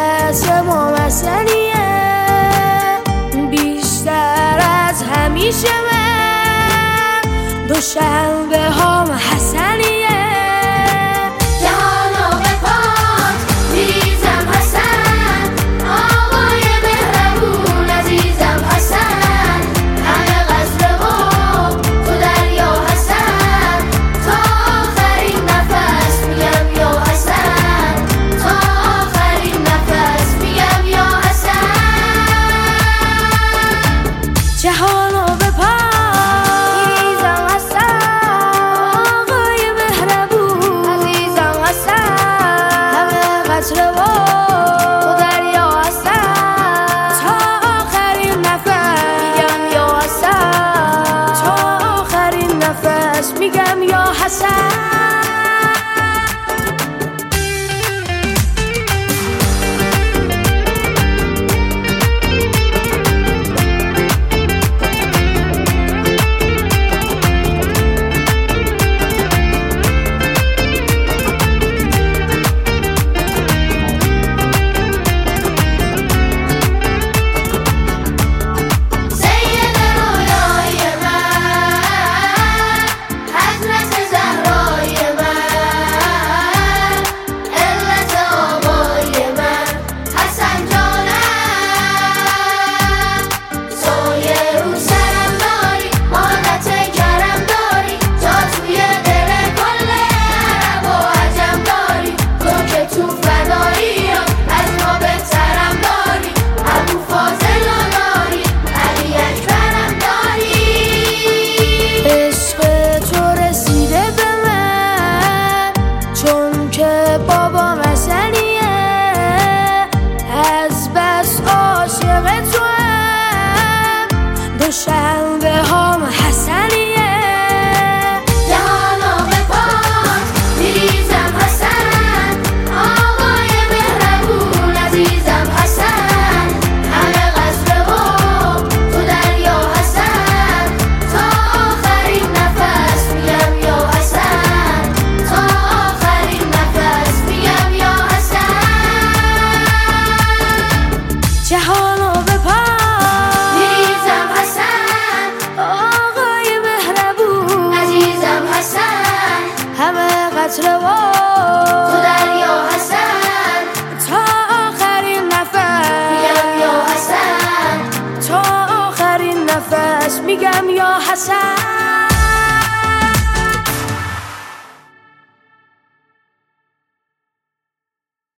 واسه ما مسئلیه بیشتر از همیشه من دوشنبه ها حسنیه جهانو به پات میریزم حسن آقای مهربون عزیزم حسن همه قصر و تو دریا حسن تا آخرین نفس میگم یا حسن تا آخرین نفس میگم یا حسن جهانو به پات میریزم حسن آقای مهربون عزیزم حسن همه قطره و تو دریا حسن تا آخرین نفس میگم یا حسن تا آخرین نفس میگم یا حسن بابا مسئلیه از بس عاشق تو هم دوشنبه ها حسنیه جهانو به پات میریزم حسن آقای مهربون عزیزم حسن همه قصر و تو دریا حسن تا آخرین نفس میگم یا حسن تا آخرین نفس میگم یا حسن جهانو به پات میریزم حسن آقای مهربون عزیزم حسن همه قطره و تو دریا حسن تا آخرین نفس میگم یا حسن تا آخرین نفس میگم یا حسن